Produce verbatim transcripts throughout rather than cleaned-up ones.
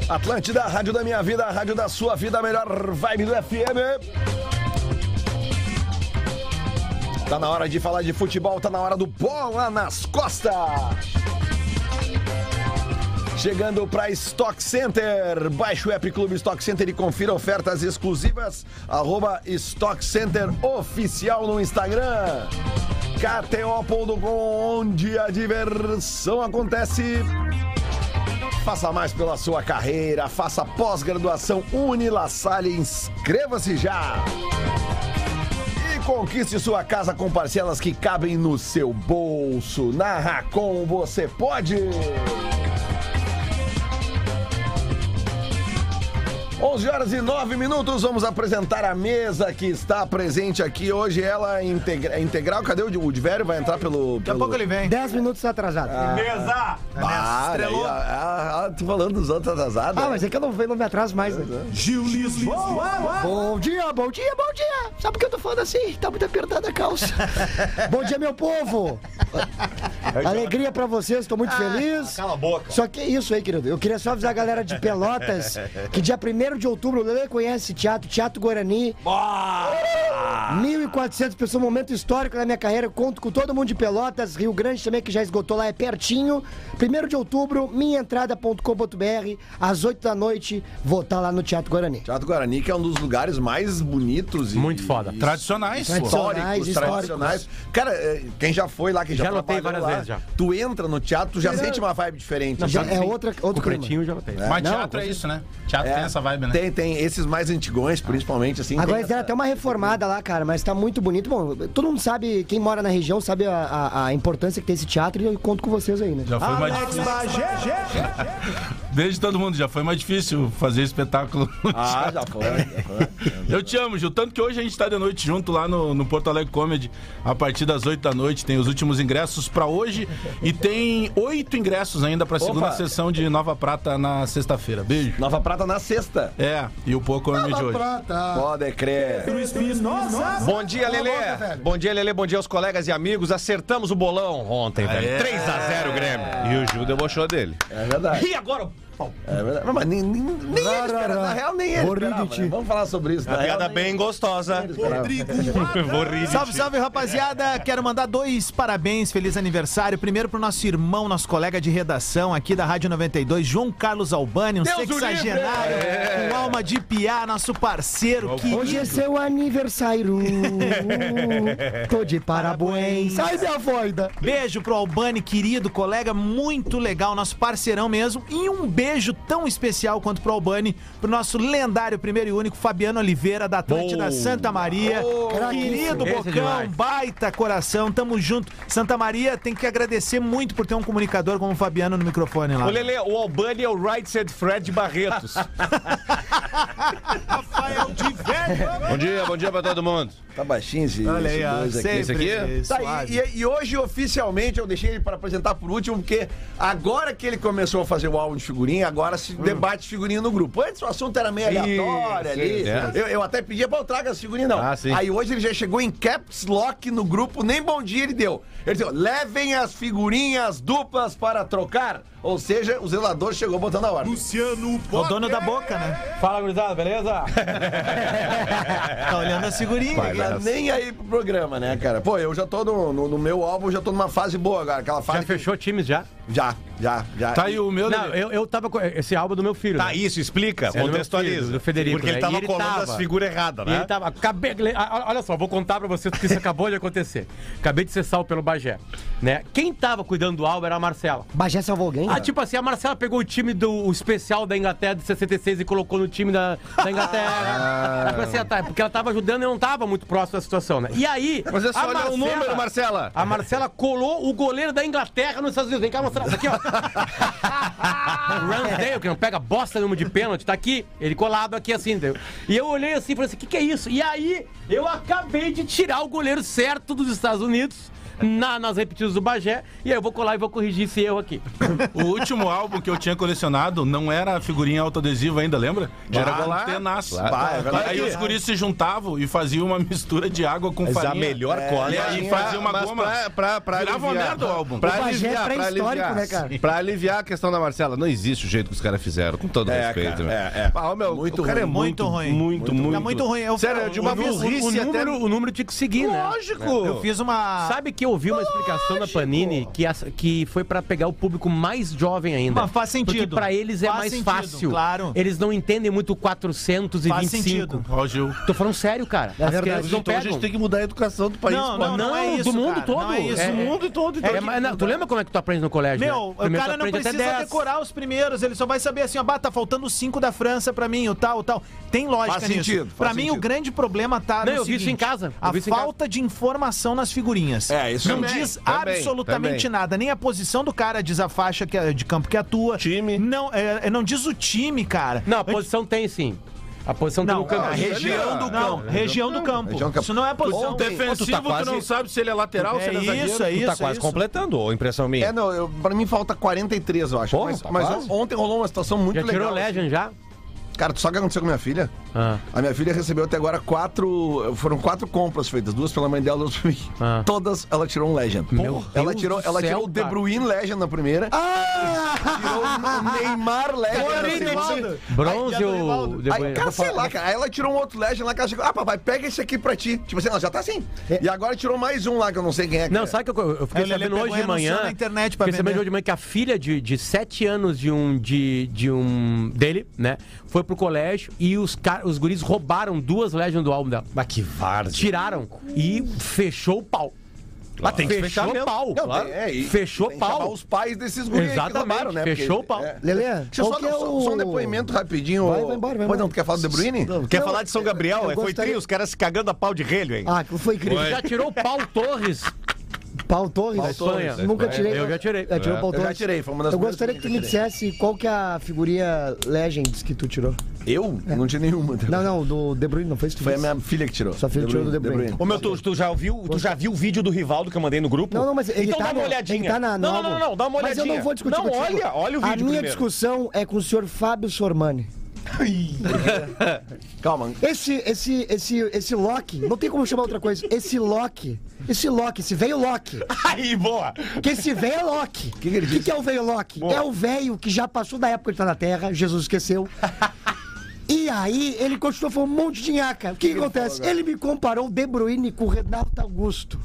Atlântida, a rádio da minha vida, a rádio da sua vida, a melhor vibe do F M. Tá na hora de falar de futebol, tá na hora do Bola nas Costas. Chegando para Stock Center, baixe o app Clube Stock Center e confira ofertas exclusivas, arroba Stock Center Oficial no Instagram. K T O ponto com, onde a diversão acontece. Faça mais pela sua carreira, faça pós-graduação Unilassalle, inscreva-se já. E conquiste sua casa com parcelas que cabem no seu bolso. Na Racon você pode. onze horas e nove minutos, vamos apresentar a mesa que está presente aqui hoje. Ela é integra... integral. Cadê o de velho? Vai entrar pelo... Daqui a pelo... pouco ele vem. dez minutos atrasado. Ah. Mesa! Ah, Estrelou. aí, ah, ah, tô falando dos outros atrasados. Ah, mas é que eu não, não me atraso mais, né? Gil Lisboa! Bom dia, bom dia, bom dia! Sabe por que eu tô falando assim? Tá muito apertada a calça. Bom dia, meu povo! Alegria pra vocês, tô muito feliz. Cala a boca. Só que isso aí, querido. Eu queria só avisar a galera de Pelotas que dia primeiro de outubro, o Lelê conhece esse teatro, Teatro Guarani. mil e quatrocentas pessoas, momento histórico na minha carreira. Eu conto com todo mundo de Pelotas, Rio Grande também, que já esgotou lá, é pertinho. primeiro de outubro, minha entrada ponto com ponto b r, às oito da noite, vou estar lá no Teatro Guarani. Teatro Guarani, que é um dos lugares mais bonitos e... Muito foda. E Tradicionais. Tradicionais, históricos, tradicionais. Cara, quem já foi lá, quem já, Já lotei trabalhou várias lá, vezes já. tu entra no teatro, tu já sente uma vibe diferente. Já assim. é outra, outro O pretinho já lotei. É. Mas Não, teatro é isso, né? Teatro É, tem essa vibe, né? Tem, tem. Esses mais antigões, principalmente, assim. Agora tem eles deram essa- até uma reformada lá, cara, mas tá muito bonito. Bom, todo mundo sabe, quem mora na região sabe a, a- a importância que tem esse teatro e eu conto com vocês aí, né? Já foi mais difícil. Desde todo mundo, já foi mais difícil fazer espetáculo. no Ah, teatro. já foi, já foi. Eu te amo, Gil. Tanto que hoje a gente tá de noite junto lá no, no Porto Alegre Comedy. A partir das oito da noite tem os últimos ingressos pra hoje. E tem oito ingressos ainda pra segunda Opa. sessão de Nova Prata na sexta-feira. Beijo. Nova Prata na sexta. É, e o Pô Comedy de hoje. Pode crer. Bom dia, Lelê. Bom dia, Lelê. Bom dia aos colegas e amigos. Acertamos o bolão ontem, velho. É. três a zero Grêmio. E o Gil debochou dele. É verdade. E agora? É verdade. Não, mas nem, nem, nem ele esperava. Na real, nem ele Vou rir de esperava, ti. né? Vamos falar sobre isso. Uma Na real, piada nem bem gostosa. ele esperava. Vou rir de Salve, ti. salve, rapaziada. Quero mandar dois parabéns, feliz aniversário. Primeiro pro nosso irmão, nosso colega de redação aqui da Rádio noventa e dois, João Carlos Albani, um Deus o sexagenário, livre! com alma de piá, nosso parceiro. Que Hoje é seu aniversário. Tô de parabéns. Sai, minha voida. beijo pro Albani, querido, colega muito legal, nosso parceirão mesmo. E um beijo tão especial quanto pro Albani, pro nosso lendário primeiro e único Fabiano Oliveira, da Atlântida Boa. Santa Maria. Querido Esse é Bocão, demais. baita coração, tamo junto. Santa Maria tem que agradecer muito por ter um comunicador como o Fabiano no microfone lá. Ô, Lelê, o Albani é o Right Said Fred Barretos. Rafael de velho. Bom dia, bom dia pra todo mundo. Tá baixinho esse, Olha aí, esse ó, dois aqui. sempre esse aqui? Tá, suave. e, e- e hoje, oficialmente, eu deixei ele para apresentar por último, porque agora que ele começou a fazer o álbum de figurinha, agora se debate figurinha no grupo. Antes o assunto era meio aleatório Isso, ali. é. Eu, eu até pedia, pô, traga as figurinhas, não. Ah, sim. Aí hoje ele já chegou em caps lock no grupo, nem bom dia ele deu. Ele disse, levem as figurinhas duplas para trocar. Ou seja, o zelador chegou botando a ordem. O dono da boca, né? Fala, gurizada, beleza? Tá olhando a figurinha. Tá nem aí pro programa, né, cara? Pô, eu já tô no, no, no meu álbum, já tô numa fase boa agora. Aquela fase Já que- fechou times já? Já, já, já. Tá aí o meu... Não, eu, eu tava com esse álbum do meu filho. Tá, né? isso, explica, É do meu contextualiza. filho, do Federico, Porque ele né? tava E ele colando tava. as figuras erradas, E né? ele tava. Acabei, ah, olha só, vou contar pra vocês porque isso acabou de acontecer. Acabei de ser salvo pelo Bagé. Né? Quem tava cuidando do álbum era a Marcela. Bagé salvou alguém? Ah, tipo assim, a Marcela pegou o time do o especial da Inglaterra de sessenta e seis e colocou no time da, da Inglaterra. Tipo assim, ela tá- porque ela tava ajudando e não tava muito próximo da situação, né? E aí. Mas é só a olhar o número, Marcela. A Marcela colou o goleiro da Inglaterra nos Estados Unidos. Vem cá, Marcela, isso aqui, ó. O Ramsdale, que não pega bosta nenhuma de pênalti, tá aqui, ele colado aqui assim, entendeu? E eu olhei assim e falei assim, o que que é isso? E aí, eu acabei de tirar o goleiro certo dos Estados Unidos, na, nas repetidas do Bagé, e aí eu vou colar e vou corrigir esse erro aqui. O último álbum que eu tinha colecionado não era a figurinha autoadesiva ainda, lembra? Era Claro. Antenaço. Claro. Bah, é verdade. Aí os guris se juntavam e faziam uma mistura de água com Mas farinha. a melhor cola. E aí fazia uma Mas goma. Pra, pra, pra Virava uma aliviar, merda o álbum. Pra O Bagé é aliviar, pra pré-histórico, aliviar, né, cara? pra aliviar a questão da Marcela, não existe o jeito que os caras fizeram, com todo É, respeito. cara, meu. é, é. Ah, meu, Muito o cara é ruim, muito, muito ruim. muito, muito. Tá muito ruim. Eu- Sério, de uma O, nu- burrice o, até... número, o número tinha que seguir, né? Lógico. Eu fiz uma... Sabe que eu ouvi uma explicação da Panini que, as- que foi pra pegar o público mais jovem ainda. Mas faz sentido. Porque pra eles é Faz mais sentido, fácil. claro. Eles não entendem muito quatrocentos e vinte e cinco. Faz sentido. Ó, o Gil. Tô falando sério, cara. É As verdade. crianças não Então a pegam. gente tem que mudar a educação do país. Não, pô. não, não é isso, do mundo cara, todo. não é isso. É, do mundo todo. É, mas, não, tu lembra como é que tu aprende no colégio? Meu, né? o Primeiro cara tu não aprende até precisa dez. decorar os primeiros, ele só vai saber assim, ó, bah, tá faltando cinco da França pra mim, o tal, o tal. Tem lógica Faz nisso. sentido, Pra faz mim, sentido. o grande problema tá Não, no eu vi isso seguinte, em casa, eu a vi isso em falta de informação nas figurinhas. É, isso Não também, diz também, absolutamente também. nada, nem a posição do cara diz a faixa que é de campo que atua. Time. Não, é, não diz o time, cara. Não, a posição tem sim. A posição tem Não, no campo. a região do Não, campo. região do campo. Região do campo. Isso não é posição. O defensivo, tu, quase- não sabe se ele é lateral, se É ele é zagueiro. isso, é Tu isso. tá quase isso. completando, ou impressão minha? É, não, eu, pra mim falta quarenta e três, eu acho. Porra, mas tá mas quase. ontem rolou uma situação muito Já legal. tirou Legend já? Cara, tu sabe o que aconteceu com minha filha? Ah. A minha filha recebeu até agora quatro. Foram quatro compras feitas, duas pela mãe dela, duas pra mim. Ah. Todas ela tirou um Legend. Meu ela Deus tirou, do ela céu, tirou o De cara. Bruyne Legend na primeira. Tirou o Neymar Legend na segunda. Bronze Ai, e a do ou... Rivaldo? De Aí, Bruyne? cara, sei lá, cara. Aí ela tirou um outro Legend lá que ela chegou. Ah, papai, pega esse aqui pra ti. Tipo assim, ela já tá assim. E agora tirou mais um lá que eu não sei quem é. Não, cara. sabe que eu, eu fiquei Aí o Lelê sabendo pegou hoje e de manhã. anunciou na internet pra Fiquei sabendo vender. hoje de manhã que a filha de, de sete anos de um, de, de um dele, né? Foi pro colégio e os, car- os guris roubaram duas Legends do álbum dela. Mas que várzea. Tiraram e fechou o pau. Mas tem que Fechou fechar o mesmo. pau. Não, claro. tem- é, e Fechou tem que chamar pau. os pais desses guris aí que Exatamente, roubaram, né? fechou o pau. Lelê, Deixa eu qual só, que é só, o... só um depoimento rapidinho. Vai, vai embora, vai Pois embora. não, tu quer falar do De Bruyne? Quer Não, falar de São Gabriel? eu É, Foi gostaria- tri, os caras se cagando a pau de relho, hein? Ah, aquilo foi incrível. Já tirou o Paulo Torres Pau Torres? da Espanha. Nunca tirei. Eu já tirei. Já tirou o Pau Eu já Torres? tirei, foi uma das Eu primeiras gostaria que tu me eu tirei. dissesse qual que é a figurinha Legends que tu tirou. Eu? Não tinha nenhuma. Não, não, do De Bruyne, não foi isso que tu Foi a disse? minha filha que tirou. Sua filha tirou do De Bruyne. Ô meu, tu, tu já ouviu, tu já viu o vídeo do Rivaldo que eu mandei no grupo? Não, não, mas ele então tá dá uma no- olhadinha. ele tá na- no não, não, não, álbum. não, dá uma Mas olhadinha. eu não vou discutir Não, contigo. olha, olha o vídeo A minha primeiro. discussão é com o senhor Fábio Sormani. Calma. Esse, esse, esse, esse Loki, não tem como chamar outra coisa. Esse Loki, esse Loki, esse velho Loki. Aí, boa. Que esse velho é Loki. O que ele que, disse? que é o velho Loki? É o velho que já passou da época de estar na Terra, Jesus esqueceu. E aí, ele continuou falando um monte de nhaca. O que, que acontece? Ele me comparou o De Bruyne com o Renato Augusto.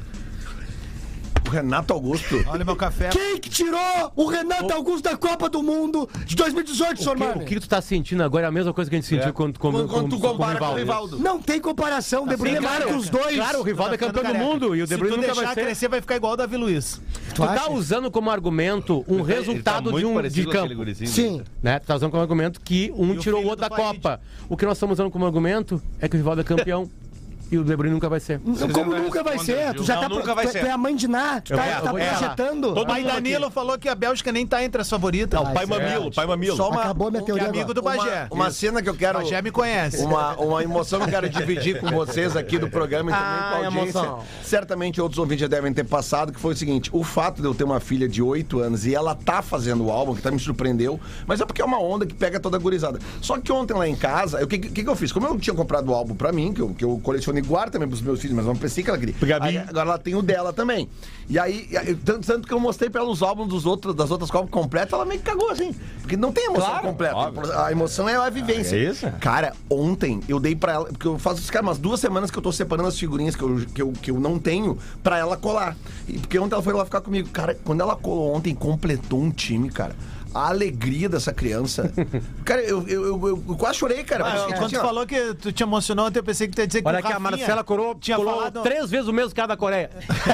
O Renato Augusto. Olha meu café. Quem que tirou o Renato Augusto da Copa do Mundo de dois mil e dezoito, senhor O que, Mano? o que tu tá sentindo agora é a mesma coisa que a gente sentiu quando, quando, Quando tu compara com o Rivaldo. Não tem comparação, o De Bruyne é mais que os dois. Claro, o Rivaldo é campeão do mundo e o De Se Bruyne tu nunca deixar vai ser. crescer, vai ficar igual o Davi Luiz. Tu tá acha? usando como argumento um resultado de um de campo. Sim. Né? Tu tá usando como argumento que um E o tirou o filho outro do da Farid. Copa. O que nós estamos usando como argumento é que o Rivaldo é campeão e o De Bruyne nunca vai ser. Como nunca vai ser? Tu já Não, tá nunca vai tu, ser. tu é a mãe de Ná, tu Eu tá, vou- tá eu vou- projetando. Todo O pai mundo Danilo falou que a Bélgica nem tá entre as favoritas. O pai mamilo, pai mamilo. Só uma, Acabou minha um- teoria que é amigo do agora. Bagé. Uma cena que eu quero. O Bagé me conhece. Uma, uma emoção que eu quero dividir com vocês aqui do programa e também Ah, com a audiência. emoção. Certamente outros ouvintes já devem ter passado, que foi o seguinte: o fato de eu ter uma filha de oito anos e ela tá fazendo o álbum, que tá me surpreendeu, mas é porque é uma onda que pega toda a gurizada. Só que ontem lá em casa, o que, que, que eu fiz? Como eu tinha comprado o álbum pra mim, que eu, que eu coleciono e guardo também pros meus filhos, mas não pensei que ela queria. Gabi. Aí, agora ela tem o dela também. E aí, e aí, tanto, tanto que eu mostrei pra ela os álbuns dos outros, das outras Copas completas, ela meio que cagou assim. Porque não tem emoção Claro, completa. óbvio. A emoção é a vivência. Ah, é isso? Cara, ontem eu dei pra ela, porque eu faço, cara, umas duas semanas que eu tô separando as figurinhas que eu, que eu, que eu não tenho pra ela colar. E porque ontem ela foi lá ficar comigo. Cara, quando ela colou ontem, completou um time, cara. A alegria dessa criança. Cara, eu, eu, eu, eu- eu quase chorei, cara. Ah, porque, quando assim, tu ó, falou que tu te emocionou ontem, eu pensei que tu ia dizer que Olha o aqui, a Rafinha Marcela Coroa tinha colou falado... três vezes o mesmo cara da Coreia.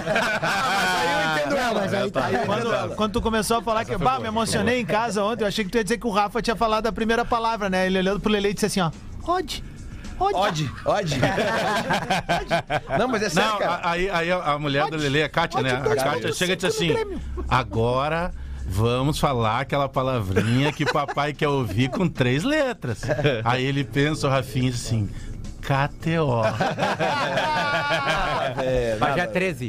aí eu entendo ela. mas aí tá- Aí eu entendo Quando, ela. quando tu começou a falar que, bah, me emocionei em casa ontem, eu achei que tu ia dizer que o Rafa tinha falado a primeira palavra, né? Ele olhando pro Lele e disse assim, ó, Ode, Ode. Ode, ode. Não, mas é sério, Não, cara. a- aí, aí a a mulher da Lelê, a Kátia, né? A dois Kátia ponto chega e diz cinco no assim: Grêmio. agora vamos falar aquela palavrinha que papai quer ouvir com três letras. Aí ele pensa, o Rafinha, diz assim: K T O. É, Mas já é nada. treze.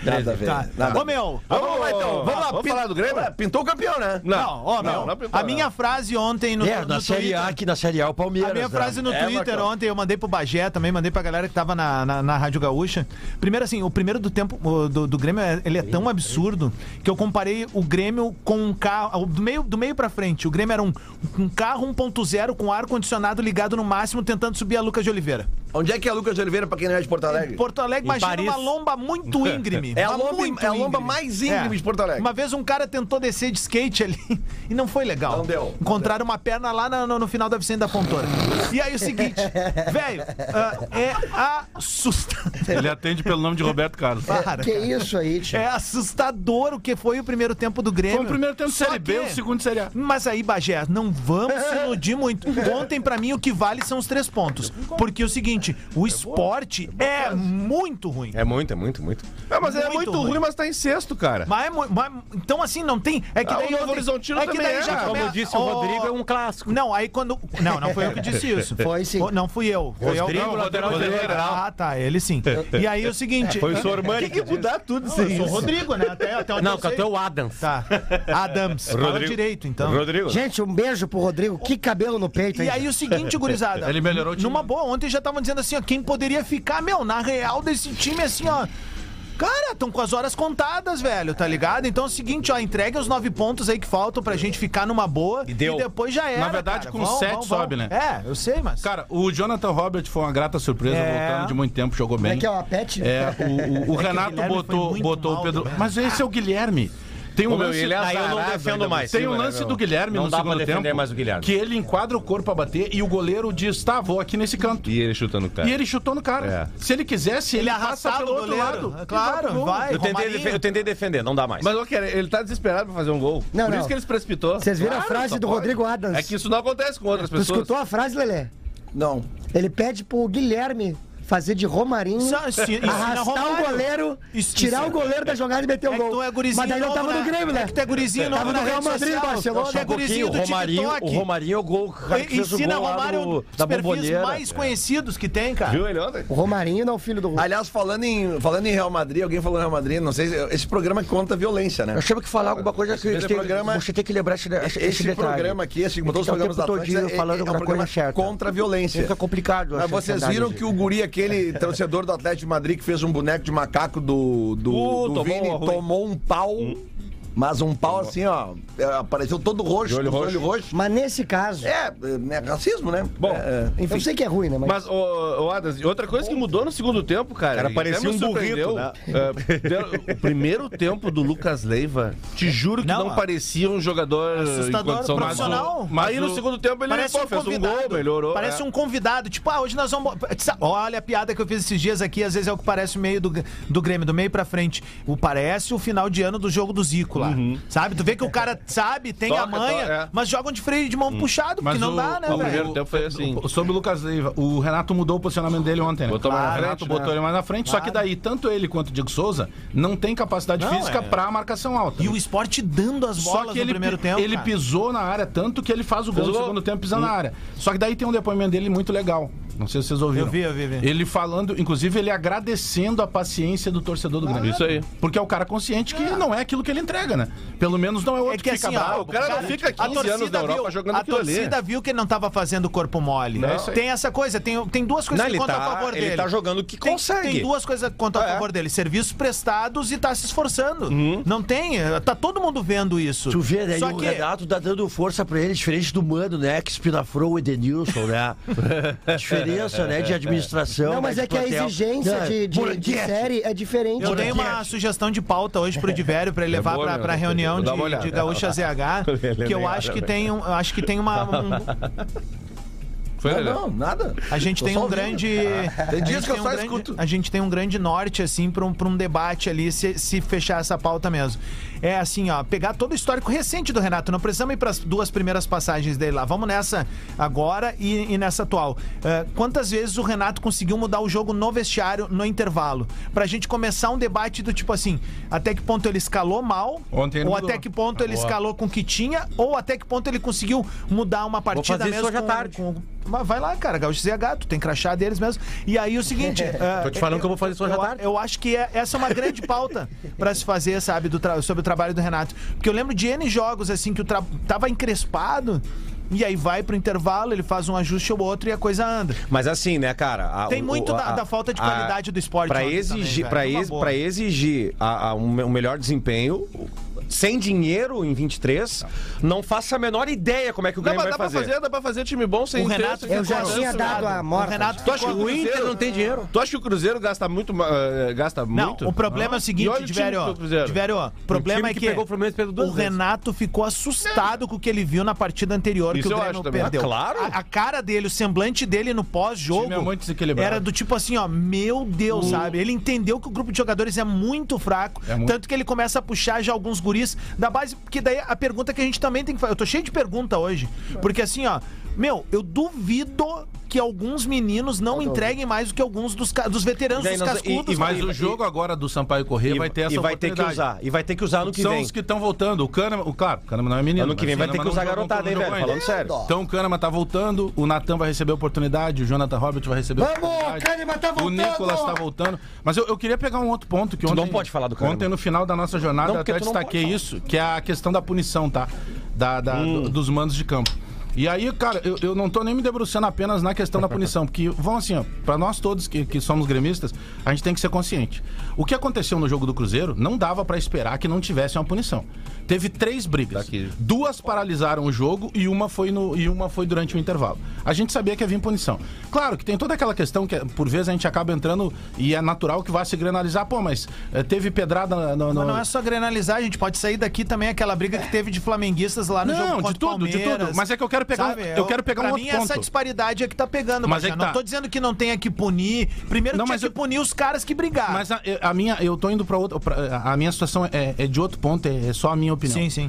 Nada a ver. Tá. Nada. Ô, meu. Vamos lá, então. Vamos lá. Vamos Pin- falar do Grêmio? Ué, pintou o campeão, né? Não, ó, meu. não, não pintou, a minha frase ontem no, É, no na Série Twitter. A, aqui na Série A, o Palmeiras. A minha né? frase no É, Twitter Marcão. ontem, eu mandei pro Bagé também, mandei pra galera que tava na, na, na Rádio Gaúcha. Primeiro, assim, o primeiro do tempo o, do, do Grêmio, é- ele é tão absurdo que eu comparei o Grêmio com um carro, do meio, do meio pra frente. O Grêmio era um, um carro um ponto zero com ar-condicionado ligado no máximo, tentando subir a Lucas de Oliveira. Onde é que é Lucas de Oliveira, pra quem não é de Porto Alegre? Porto Alegre, Em imagina Paris. uma lomba muito íngreme. É a Uma lomba- muito é a lomba íngreme. mais íngreme de Porto Alegre. Uma vez um cara tentou descer de skate ali e não foi legal. Não deu. Encontraram uma perna lá no, no- no final da Vicente da Fontoura. E aí o seguinte, velho, ah, é assustador. Ele atende pelo nome de Roberto Carlos. Para, Que cara. isso aí, tio? É assustador o que foi o primeiro tempo do Grêmio. Foi o primeiro tempo de Só Série B, que- o segundo de Série A. Mas aí, Bagé, não vamos se iludir muito. Ontem, pra mim, o que vale são os três pontos. Porque é o seguinte, o esporte é muito ruim. É muito, é muito, muito. Não, mas é Muito muito ruim. ruim, mas tá em sexto, cara. Mas, é mu- mas- então assim, não tem. É que Ah, daí o Novo ontem- Horizontino é que também daí é, já cara. Como come- eu disse, o Ó, Rodrigo é um clássico. Não, aí quando. Não, não foi eu que disse isso. Foi sim. Ô, Não fui eu. Foi eu. Rodrigo, Não, lateral Rodrigo. direito. Ah, tá, ele sim. E aí o seguinte. Foi o Sormani que mudar tudo isso Eu aí. sou o Rodrigo, né? Até, até onde Não, eu que sei. até o Adams. Tá. Adams. Fala Rodrigo. direito, então. Rodrigo. Gente, um beijo pro Rodrigo. Que cabelo no peito, E hein? aí o seguinte, gurizada. Ele melhorou o time. Numa boa, ontem já estavam dizendo assim, ó, quem poderia ficar, meu, na real desse time, assim, ó. Cara, estão com as horas contadas, velho, tá ligado? Então é o seguinte, ó, entregue os nove pontos aí que faltam pra gente ficar numa boa. E deu. depois já era. Na verdade, cara. com Vão, sete vão, sobe, vão. né? É, eu sei, mas. Cara, o Jonathan Robert foi uma grata surpresa, É. voltando de muito tempo, jogou Como bem. é que é o Apete? É, o, o- o que Renato o Guilherme foi botou, muito botou mal o Pedro. também. Mas esse é o Guilherme. Tem um Ô, meu, lance, ele é Aí eu não azarado defendo ainda mais. tem sim, um né, lance meu? do Guilherme Não no dá pra segundo defender tempo mais o Guilherme. que ele enquadra o corpo pra bater e o goleiro diz, tá, vou aqui nesse canto. E ele chutando o cara. E ele chutou no cara. É. Se ele quisesse, ele, Ele passa arrastava pelo o outro goleiro. lado. É claro, E pro gol. vai. Eu tentei, Romarinho. defe- eu tentei defender, não dá mais. Mas, ô, Kera, ele tá desesperado pra fazer um gol. Não, Por não. isso que ele se precipitou. Vocês viram a Claro, frase só do pode. Rodrigo Adams? É que isso não acontece com outras Tu pessoas. escutou a frase, Lelê? Não. Ele pede pro Guilherme fazer de Romarinho, Só- ensina- ensina arrastar Romário. o goleiro, Isso- tirar isso- o goleiro da jogada e meter o É que gol. tu é gurizinho Mas daí não novo, tava no né? Grêmio, né? É que tu é gurizinho novo Tava na no Real rede Madrid, social. Barcelona. Tu é gurizinho do o Romarinho, TikTok. o Romarinho é o gol cara, que fez o Ensina gol lá Romário do- dos da perfis bomboneira. mais conhecidos que tem, cara. Viu ele ontem? O Romarinho não é o filho do... Aliás, falando em, falando em Real Madrid, alguém falou em Real Madrid, não sei, se- esse programa conta violência, né? Eu achava que falar alguma coisa que Esse tem, programa- você tem que lembrar esse, esse, Esse, detalhe. programa aqui, esse, todos os ficar o programas da tempo Atlântida, todinho é, falando é um alguma programa coisa certa. contra a violência. Fica complicado. eu Mas acho, vocês essa viram análise. que o guri, aquele torcedor do Atlético de Madrid que fez um boneco de macaco do, do, Uh, do tomou Vini, uma ruim. tomou um pau, mas um pau assim, ó, é, apareceu todo roxo, De olho com os roxo. olhos roxos. Mas nesse caso, É, é racismo, né? Bom, É, enfim. eu sei que é ruim, né? Mas, Mas, ô, ô Adas, e outra coisa que mudou no segundo tempo, cara. Cara, e parecia até me um burrito, surpreendeu, né? é, de- o primeiro tempo do Lucas Leiva, te juro que Não, não, ó. parecia um jogador Assustador, em condição de- profissional. Mas aí no segundo tempo ele Parece pô, um fez um convidado. gol, melhorou. Parece é. um convidado. Tipo, ah, hoje nós vamos. Olha a piada que eu fiz esses dias aqui. Às vezes é o que parece o meio do, do Grêmio, do meio pra frente. O parece o final de ano do jogo do Zico lá. Sabe? Tu vê que o cara sabe, tem a Toca, manha, toca, é. mas jogam de freio de mão puxado, porque Mas não o- dá, né, o velho? primeiro tempo foi assim. O- Sobre o Lucas Leiva, o Renato mudou o posicionamento dele ontem, né? Botou mais na o frente, Renato né? botou ele mais na frente, só que daí tanto ele quanto o Diego Souza não tem capacidade Não, física é. pra marcação alta. E o esporte dando as Só bolas que no ele, primeiro pi- tempo. ele cara. pisou na área tanto que ele faz o gol Fez no o gol. segundo tempo pisando na área. Só que daí tem um depoimento dele muito legal. Não sei se vocês ouviram. Eu vi, eu vi, vi. Ele falando, inclusive ele agradecendo a paciência do torcedor do Grêmio. Isso aí. Porque é o cara consciente que não é aquilo que ele entrega, né? Pelo menos não é o outro É que que, fica assim, ó, bravo. o cara não fica a quinze anos torcida na Europa viu, jogando a aquilo ali. torcida viu que ele não tava fazendo corpo mole. Não. É isso aí. Tem essa coisa, tem, tem duas coisas Não, que ele contam tá- a favor ele dele. tá jogando o que Tem- consegue. Tem duas coisas que contam a É. favor dele. Serviços prestados e tá se esforçando. Não tem, tá todo mundo vendo isso. Tu vê, né? Só E o que Renato tá dando força pra ele, diferente do Mano, né? Que espinafrou o Edenilson, né? A diferença, né? De administração. não, mas né, é que a plantel. exigência Não, de, de, de Moranguete. série é diferente. eu tenho uma sugestão de pauta hoje pro Divério pra ele levar boa, pra, meu. pra reunião Vou de, dar uma olhada. de Gaúcha Z H, que eu acho que tem um, eu acho que tem uma um- Foi Não, legal. não, nada. a gente Tô tem só um ouvindo. grande Tem a dias gente que eu tem um só grande- escuto. A gente tem um grande norte assim pra um, pra um debate ali se, se fechar essa pauta mesmo. É assim, ó, pegar todo o histórico recente do Renato, não precisamos ir pras duas primeiras passagens dele lá. Vamos nessa agora e, e nessa atual. É, quantas vezes o Renato conseguiu mudar o jogo no vestiário no intervalo? Pra gente começar um debate do tipo assim, até que ponto ele escalou mal, Ontem ele ou mudou. até que ponto ele escalou com o que tinha, ou até que ponto ele conseguiu mudar uma partida fazer isso mesmo hoje à com, tarde. com- Mas vai lá, cara, Gaúcho Z H, tu tem crachá deles mesmo. E aí o seguinte... Tô te falando que eu vou fazer isso hoje à eu, tarde. eu acho que é- essa é uma grande pauta pra se fazer, sabe, do tra- sobre o trabalho do Renato. Porque eu lembro de N jogos, assim, que o tra... tava encrespado... E aí vai pro intervalo, ele faz um ajuste ou outro e a coisa anda. Mas assim, né, cara? a- Tem o- muito o- da, a- da falta de a- qualidade do esporte. Pra ontem exigir, também, pra velho. ex- Numa boa. pra exigir a- a- um, um melhor desempenho, sem dinheiro em vinte e três, não faço a menor ideia como é que o Dá Grêmio pra, vai dá pra fazer. fazer, dá pra fazer time bom sem O ter Renato essa Eu já questão. tinha dado a morta. O Renato Tu acha que O o Inter Cruzeiro não tem dinheiro. Tu acha que o Cruzeiro gasta muito, eh, gasta Não, muito? o problema é o E seguinte, olha o time Diverio, do Cruzeiro. Diverio, o problema time é que que, pegou o Fluminense perdeu duas o vezes. Renato ficou assustado com o que ele viu na partida anterior Isso que o eu Grêmio acho também. perdeu. Ah, claro. A, a cara dele, o semblante dele no O pós-jogo time é muito desequilibrado. era do tipo assim, ó, meu Deus, sabe? Ele entendeu que o grupo de jogadores é muito fraco, É muito. tanto que ele começa a puxar já alguns guris da base, porque daí a pergunta que a gente também tem que fazer, eu tô cheio de pergunta hoje, porque assim, ó, meu, eu duvido que alguns meninos não entreguem mais do que alguns dos, ca- dos veteranos, E aí dos nós- cascudos. e- e Mas E- o jogo agora do Sampaio Corrêa E vai ter essa e vai ter que oportunidade. usar. E vai ter que usar ano que São vem. os que estão voltando. O Kahneman, o, claro, o Kahneman não é menino. Ano que vem mas vai o ter que Kahneman usar a não jogou- garotada, hein, não velho? jogou ainda. Falando sério. Então o Kahneman tá voltando, o Natan vai receber a oportunidade, o Jonathan Robert vai receber a Vamos, oportunidade. Kahneman tá O voltando! Nicolas tá voltando. Mas eu, eu queria pegar um outro ponto que Tu ontem... não pode falar do Kahneman. Ontem, no final da nossa jornada, Não, eu porque até tu não destaquei pode isso, que é a questão da punição, tá? Da, da- Hum. do- dos mandos de campo. E aí, cara, eu, eu não tô nem me debruçando apenas na questão da punição, porque vão assim, ó, pra nós todos que, que somos gremistas, a gente tem que ser consciente. O que aconteceu no jogo do Cruzeiro não dava pra esperar que não tivesse uma punição. Teve três brigas. Daqui. Duas paralisaram o jogo e uma foi no e uma foi durante o intervalo. A gente sabia que havia punição. Claro que tem toda aquela questão que por vezes a gente acaba entrando e é natural que vá se granalizar, pô, mas eh, teve pedrada no, no, Mas não é só granalizar, a gente pode sair daqui também aquela briga que teve de flamenguistas lá no Não, jogo de contra o tudo, de Palmeiras. tudo. Mas é que eu quero pegar um- Sabe, eu quero pegar um pra outro mim, essa ponto. disparidade é que tá pegando, Mas Bagé. é que Não tá. tô dizendo que não tenha que punir. Primeiro Não, tinha mas que eu- punir os caras que brigaram. Mas a, a minha, eu tô indo pra outra. pra- a minha situação é, é de outro ponto, é, é só a minha opinião. Sim, sim.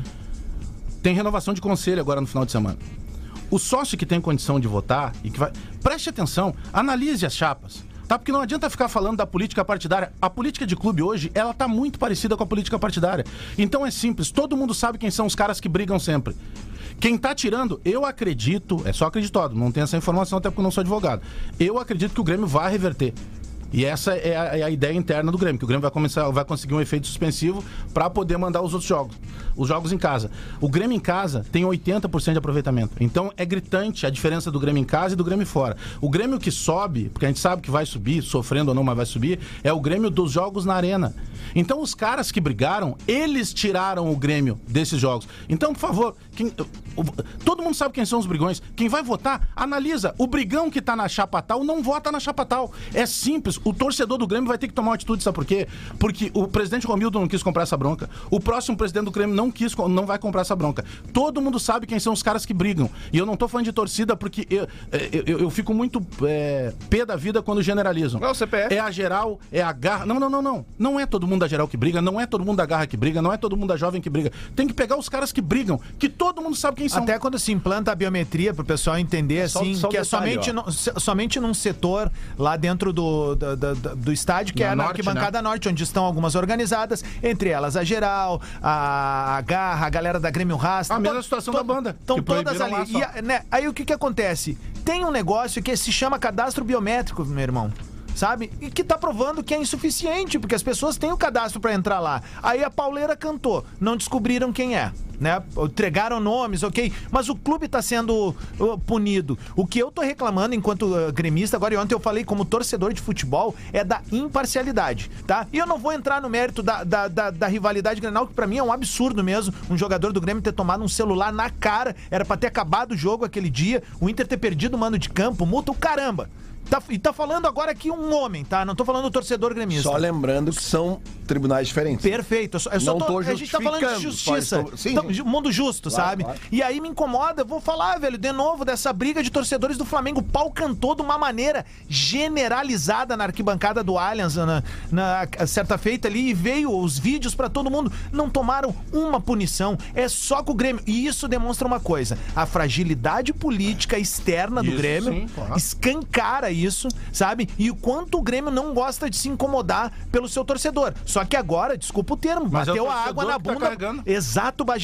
Tem renovação de conselho agora no final de semana. O sócio que tem condição de votar e que vai. Preste atenção, analise as chapas. Tá? Porque não adianta ficar falando da política partidária. A política de clube hoje, ela tá muito parecida com a política partidária. Então é simples, todo mundo sabe quem são os caras que brigam sempre. Quem tá tirando, eu acredito, é só acreditado, não tenho essa informação até porque eu não sou advogado. Eu acredito que o Grêmio vai reverter. E essa é a, é a ideia interna do Grêmio, que o Grêmio vai, começar, vai conseguir um efeito suspensivo para poder mandar os outros jogos, os jogos em casa. O Grêmio em casa tem oitenta por cento de aproveitamento. Então é gritante a diferença do Grêmio em casa e do Grêmio fora. O Grêmio que sobe, porque a gente sabe que vai subir, sofrendo ou não, mas vai subir, é o Grêmio dos jogos na arena. Então os caras que brigaram, eles tiraram o Grêmio desses jogos. Então, por favor, quem, o- todo mundo sabe quem são os brigões. Quem vai votar, analisa. O brigão que tá na chapa tal não vota na chapa tal. É simples. O torcedor do Grêmio vai ter que tomar uma atitude, sabe por quê? Porque o presidente Romildo não quis comprar essa bronca. O próximo presidente do Grêmio não quis, não vai comprar essa bronca. Todo mundo sabe quem são os caras que brigam. E eu não tô falando de torcida porque eu, eu, eu- eu fico muito é, pé da vida quando generalizam. Não, o C P F. É a geral, é a garra. Não, não, não, não. Não é todo mundo da geral que briga, não é todo mundo da garra que briga, não é todo mundo da jovem que briga. Tem que pegar os caras que brigam, que todo mundo sabe quem são. Até quando se implanta a biometria pro pessoal entender, Só- assim, só um que é detalhe, somente, ó. no- so- somente num setor lá dentro do, do, do- do- do estádio, que Na é na norte, arquibancada norte, onde estão algumas organizadas, entre elas a Geral, a, a Garra, a galera da Grêmio Rasta. A mesma situação da banda, Estão que todas proibiram ali. lá E só. a- né, aí o que que acontece? Tem um negócio que se chama cadastro biométrico, meu irmão. Sabe? E que tá provando que é insuficiente, porque as pessoas têm o cadastro pra entrar lá. Aí a pauleira cantou, não descobriram quem é, né? Entregaram nomes, ok? Mas o clube tá sendo uh, punido. O que eu tô reclamando enquanto uh, gremista, agora e ontem eu falei como torcedor de futebol, é da imparcialidade, tá? E eu não vou entrar no mérito da, da, da, da rivalidade Grenal, que pra mim é um absurdo mesmo, um jogador do Grêmio ter tomado um celular na cara, era pra ter acabado o jogo aquele dia, o Inter ter perdido o mando de campo, multa o caramba. Tá, e tá falando agora aqui um homem, tá? Não tô falando do torcedor gremista. Só lembrando que são tribunais diferentes. Perfeito. Eu só, eu só Não tô a gente tá falando de justificando, justiça. pode- sim, Então, sim. mundo justo, Claro, sabe? claro. E aí me incomoda, eu vou falar, velho, de novo, dessa briga de torcedores do Flamengo. O pau cantou de uma maneira generalizada na arquibancada do Allianz na, na certa feita ali e veio os vídeos pra todo mundo. Não tomaram uma punição. É só com o Grêmio. E isso demonstra uma coisa: a fragilidade política externa do Isso, Grêmio sim, claro. escancara isso, sabe? E o quanto o Grêmio não gosta de se incomodar pelo seu torcedor. Só que agora, desculpa o termo, Mas é o bateu a torcedor água na que tá bunda. carregando. Exato, Bagé,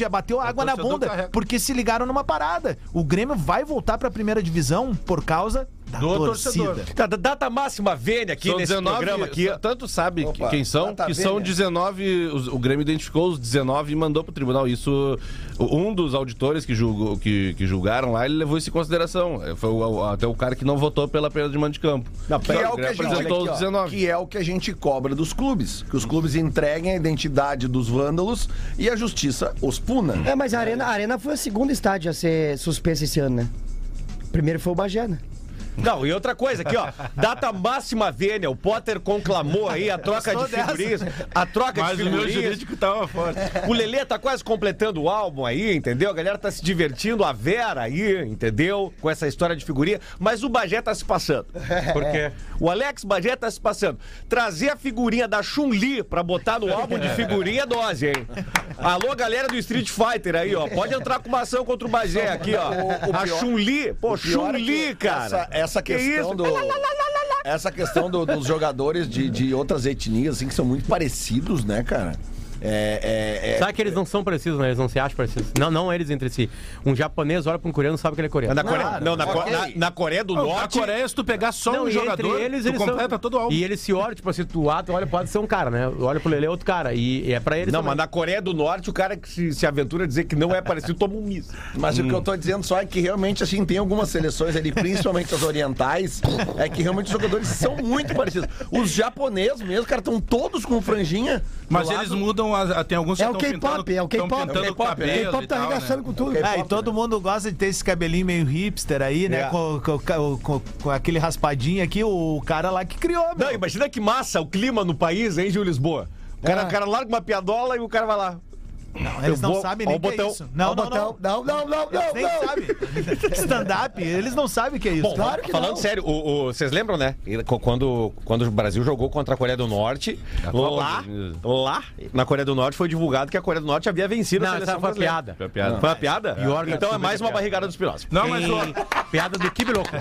já bateu água na torcedor bunda, carrega. porque se ligaram numa parada. O Grêmio vai voltar pra primeira divisão por causa da Do torcida. torcedor. Tá, data máxima vênia aqui São nesse dezenove, programa aqui. tanto sabe que- Opa, quem são, data que são vênia. dezenove, os- o Grêmio identificou os dezenove e mandou pro tribunal. Isso, um dos auditores que, julgou, que, que julgaram lá, ele levou isso em consideração. É, Foi o- até o cara que não votou pela perda de mando de campo. Que é, o que, a gente, apresentou olha aqui, os ó, dezenove. que é o que a gente cobra dos clubes. Que os clubes entreguem a identidade dos vândalos e a justiça os puna. É, mas a Arena, a Arena foi o segundo estádio a ser suspenso esse ano, né? Primeiro foi o Bagé, né? Não, e outra coisa aqui, ó. Data máxima vênia. O Potter conclamou aí a troca de Gostou figurinhas. A troca Mas de o meu figurinhas. jurídico tava forte. O Lelê tá quase completando o álbum aí, entendeu? A galera tá se divertindo, a Vera aí, entendeu? Com essa história de figurinha. Mas o Bagé tá se passando. Por quê? O Alex Bagé tá se passando. Trazer a figurinha da Chun-Li pra botar no álbum de figurinha é dose, hein? Alô, galera do Street Fighter aí, ó. Pode entrar com uma ação contra o Bagé aqui, ó. O- o A pior- Chun-Li. Pô, O pior é Chun-Li, que cara. Essa, essa Que questão isso? do. Essa questão do- dos jogadores de, de outras etnias, assim, que são muito parecidos, né, cara? É, é, é- Sabe que eles não são parecidos, né? Eles não se acham parecidos. Não, não eles entre si. Um japonês olha pra um coreano e sabe que ele é coreano. Na Coreia, não, na, Co- ok. na- na Coreia do Na Norte. Coreia, se tu pegar só Não, um e jogador, entre eles, tu eles completa são... todo o álbum. E eles se olham, tipo assim, tu ato, olha, pode ser um cara, né? Olha pro Lelê, é outro cara. E, e é pra eles Não, também. mas na Coreia do Norte, o cara que se, se aventura a dizer que não é parecido, toma um misto. Mas o que eu tô dizendo só é que realmente, assim, tem algumas seleções ali, principalmente as orientais, é que realmente os jogadores são muito parecidos. Os japoneses mesmo, cara, estão todos com franjinha. Mas do eles lado. mudam, a, a- tem alguns que É o tão K-pop, pintando- é o tão K-pop. pintando É o K-pop, cabelo O K-pop e tá tal, né? arregaçando com tudo. Ah, e todo mundo gosta de ter esse cabelinho meio hipster aí, né? É. Com, com- com- com- com aquele raspadinho aqui, o cara lá que criou, meu. Não, imagina que massa o clima no país, hein, Gil Lisboa? O cara, É. o cara larga uma piadola e o cara vai lá. Não, eles eu não vou- sabem ó nem o o que é botão. isso. Não, Ó o não, botão. não. Não, não, não, Eles não, nem não. sabem. Stand-up, eles não sabem o que é isso. Bom, Claro que falando não. sério, o- o- vocês lembram, né? Quando, quando o Brasil jogou contra a Coreia do Norte, lá, lá, na Coreia do Norte, foi divulgado que a Coreia do Norte havia vencido Não, a seleção essa foi a brasileira. piada. Foi a piada. Foi uma piada? E o órgão Então é de mais uma piada. barrigada dos pilotos. Não, mas Tem o, piada do Kibe Louco.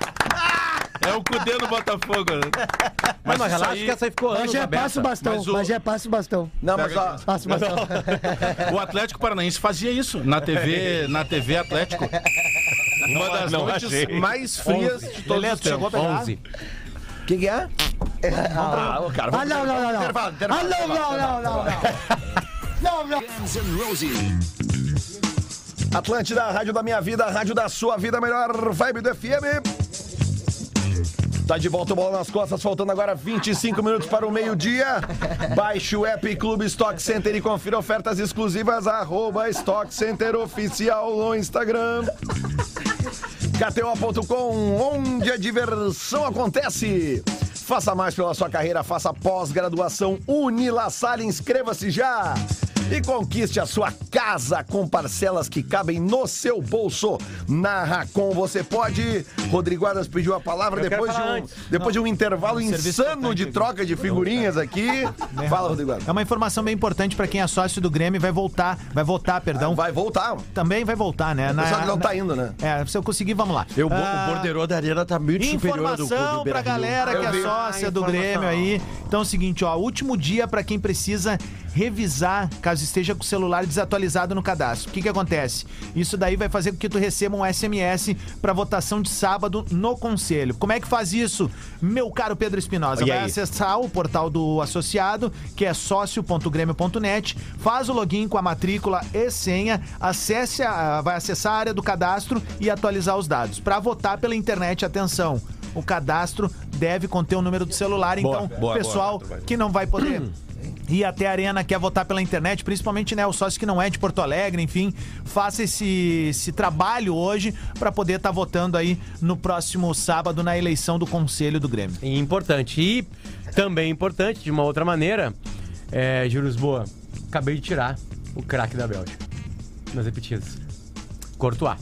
é o Cudê no Botafogo, né? Mas, mas isso relaxa aí- que essa aí ficou anos Bagé, aberta. passa o bastão. Mas o- Bagé, passa o bastão. Não, mas ó, Passa o bastão. O Atlético Paranaense fazia isso na T V, na T V Atlético. Uma das não noites achei. mais frias de todos Lelê, os tu chegou a tempos. pegar? onze. o que, que é? Ah, o cara, Ah, não, não, não, não. Intervalo, Ah, intervalo, não, não, não, não, não. Não, não. Atlântida, a rádio da minha vida, a rádio da sua vida, a melhor vibe do F M. Tá de volta o Bola nas Costas, faltando agora vinte e cinco minutos para o meio-dia. Baixe o app Clube Stock Center e confira ofertas exclusivas, arroba Stock Center Oficial no Instagram. K T O ponto com, onde a diversão acontece. Faça mais pela sua carreira, faça pós-graduação Unila Salle, inscreva-se já. E conquiste a sua casa com parcelas que cabem no seu bolso. Na Racon você pode. Rodrigo Adas pediu a palavra Eu quero depois de falar um, antes. depois de um intervalo serviço insano importante de aqui. troca de figurinhas aqui. Fala, Rodrigo Adas. É uma informação bem importante pra quem é sócio do Grêmio e vai voltar, vai votar, perdão. Vai voltar. Também vai voltar, né? O pessoal que não tá indo, né? É, se eu conseguir, vamos lá. Eu, Ah, o borderô da arena tá muito superior ao do Informação Clube pra Beira-Rio. galera que Eu é vi. sócia Ah, do informação. Grêmio aí. Então é o seguinte, ó, último dia pra quem precisa revisar, caso esteja com o celular desatualizado no cadastro. O que que acontece? Isso daí vai fazer com que tu receba um S M S pra votação de sábado no Conselho. Como é que faz isso, meu caro Pedro Espinosa? E Vai aí? acessar o portal do associado, que é sócio ponto grêmio ponto net, faz o login com a matrícula e senha, acesse a, vai acessar a área do cadastro e atualizar os dados. Para votar pela internet, atenção, o cadastro deve conter o número do celular, Boa, então, boa, pessoal boa, vai. que não vai poder ir até a arena, quer votar pela internet, principalmente, né, o sócio que não é de Porto Alegre, enfim, faça esse, esse trabalho hoje para poder estar votando aí no próximo sábado na eleição do Conselho do Grêmio. E importante. E também importante, de uma outra maneira, é, Gil Lisboa, acabei de tirar o craque da Bélgica nas repetidas. Courtois.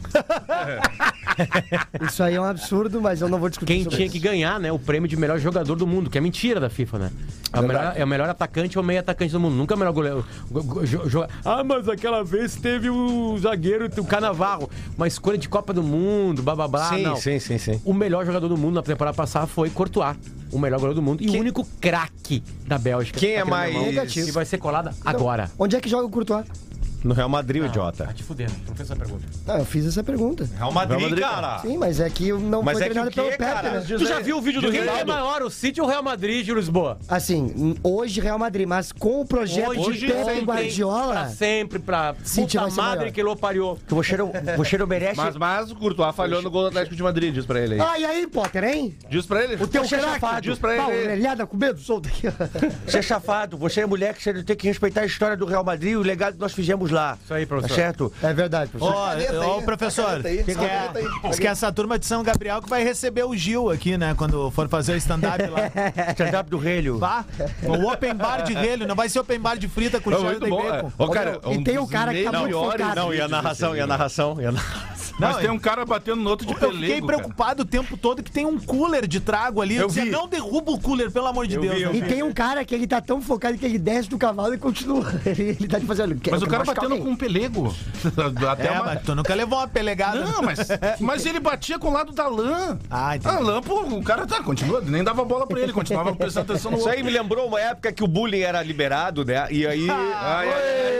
Isso aí é um absurdo, mas eu não vou discutir Quem sobre tinha isso. que ganhar, né, o prêmio de melhor jogador do mundo, que é mentira da FIFA, né? É o, melhor, é o melhor atacante ou meio atacante do mundo, nunca é o melhor goleiro. Go- go- jo- jo- ah, mas aquela vez teve o zagueiro, o Cannavaro, uma escolha de Copa do Mundo, bababá, Sim, não. sim, sim, sim. O melhor jogador do mundo na temporada passada foi Courtois, o melhor goleiro do mundo e Quem- o único craque da Bélgica. Quem é Aquele mais- alemão, Negativo. que vai ser colada agora. Onde é que joga o Courtois? No Real Madrid, o idiota. Tá te fudendo, não fez essa pergunta. Não, eu fiz essa pergunta. Real Madrid, Real Madrid, cara. Sim, mas é que eu não Mas foi é que treinado o quê, pelo Pepe, cara? né? Tu já viu o vídeo do Quem é Rinaldo? maior, o City ou o Real Madrid, Gil Lisboa? Assim, hoje Real Madrid, mas com o projeto Hoje, de Pepe ontem, Guardiola... Pra sempre, pra City puta vai ser madre maior. que ele pariu. Que você não, você não merece. Mas, mas o Courtois falhou no gol do Atlético de Madrid, diz pra ele aí. Ah, e aí, Potter, hein? Diz pra ele. O teu Você é craque, safado. Diz pra ele Pá, aí. orelhada com medo, solta aqui. Você é safado, você é mulher que você tem que respeitar a história do Real Madrid e o legado que nós fizemos lá. Isso aí, professor. Tá certo? É verdade, professor. Ó, Caneta ó, aí, professor, caneta aí, diz que, é, caneta aí. diz que essa turma de São Gabriel que vai receber o Gil aqui, né? Quando for fazer o stand-up lá. Stand-up do relho. Vá. O open bar de relho, não vai ser open bar de frita com Não, chá muito e bom. bacon. É. Ô, cara, E um tem o dos cara que tá muito melhores focado. Não, e a vídeos narração, desse e a vídeo. narração, e a narração. Mas Não, tem um cara batendo no outro de Eu fiquei pelego, cara. preocupado o tempo todo que tem um cooler de trago ali. Eu, Eu dizia, vi. não derruba o cooler, pelo amor de Eu Deus. vi, eu não. E tem um cara que ele tá tão focado que ele desce do cavalo e continua. Ele, ele tá te fazendo. Mas o cara batendo com um pelego. Até É, uma... mas tu nunca levou uma pelegada. Não, mas, mas ele batia com o lado da lã. Ah, entendi. A lã, pô, o cara tá, continua, nem dava bola pra ele, continuava prestando atenção no Isso outro. aí me lembrou uma época que o bullying era liberado, né? E aí. ai, ai,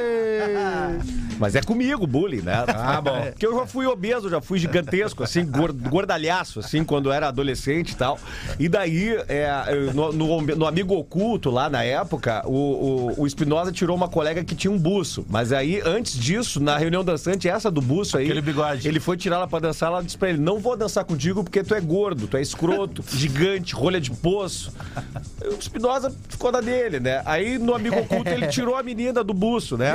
ai. Mas é comigo o bullying, né? Ah, bom. Porque eu já fui obeso, já fui gigantesco, assim, gor- gordalhaço, assim, quando era adolescente e tal. E daí, é, no, no- no Amigo Oculto, lá na época, o, o, o Espinosa tirou uma colega que tinha um buço. Mas aí, antes disso, na reunião dançante, essa do buço aí. Aquele bigode. Ele foi tirar ela pra dançar, ela disse pra ele: não vou dançar contigo porque tu é gordo, tu é escroto, gigante, rolha de poço. O Espinosa ficou na dele, né? Aí no Amigo Oculto ele tirou a menina do buço, né?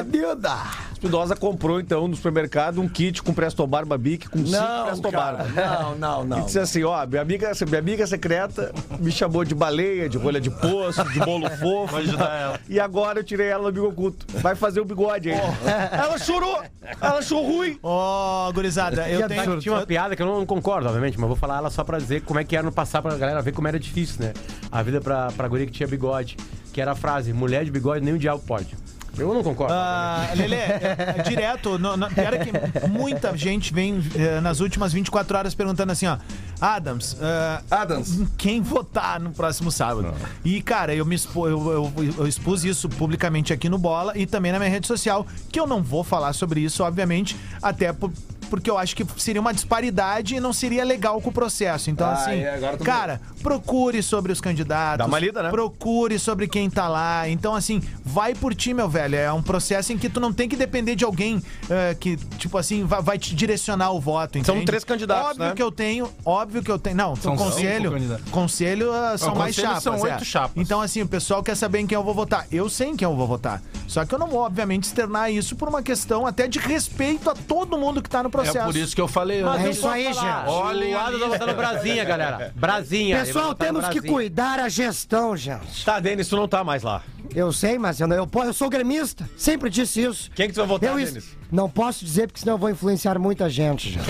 O Espinosa comprou então no supermercado um kit com Presto Barba Bic com cinco Presto Barba. Não, não, não. E disse assim, ó, minha amiga, minha amiga secreta me chamou de baleia, de rolha de poço, de bolo fofo. Vai ajudar ela. E agora eu tirei ela do Amigo Oculto. Vai fazer o bigode aí. Ela chorou. Ela achou ruim. Ó, gurizada, eu Que tenho... absurdo. Tinha uma piada que eu não concordo, obviamente, mas vou falar ela só pra dizer como é que era no passado, pra galera ver como era difícil, né? A vida pra, pra guria que tinha bigode, que era a frase, mulher de bigode nem o diabo pode. Eu não concordo. Ah, Lelê, é, é direto, no, no, era que muita gente vem eh, nas últimas vinte e quatro horas perguntando assim, ó, Adams, ah, Adams. quem votar no próximo sábado? E, cara, eu me expo, eu, eu, eu expus isso publicamente aqui no Bola e também na minha rede social, que eu não vou falar sobre isso, obviamente, até por, porque eu acho que seria uma disparidade e não seria legal com o processo. Então, Ah, assim, é, agora tu- cara, procure sobre os candidatos. Dá uma lida, né? Procure sobre quem tá lá. Então, assim, vai por ti, meu velho. É um processo em que tu não tem que depender de alguém eh, que, tipo assim, vai, vai te direcionar o voto, São entende? três candidatos, Óbvio né? que eu tenho, óbvio que eu tenho. Não, São o conselho, cinco candidatos. conselho ah, são O mais conselho chapas. são é. oito chapas. Então, assim, o pessoal quer saber em quem eu vou votar. Eu sei em quem eu vou votar. Só que eu não vou, obviamente, externar isso por uma questão até de respeito a todo mundo que tá no processo. É por isso que eu falei Mas antes. É eu isso posso aí, falar, gente. Olhem o a Adams vai lista. votar no Brasinha, galera. Brasinha. ele vai Pessoal, votar no temos que Brasinha. cuidar a gestão, gente. Tá, Denis, tu não tá mais lá. Eu sei, mas eu, não- eu, eu sou gremista. Sempre disse isso. Quem que tu vai votar, Eu Denis? is- não posso dizer porque senão eu vou influenciar muita gente, gente.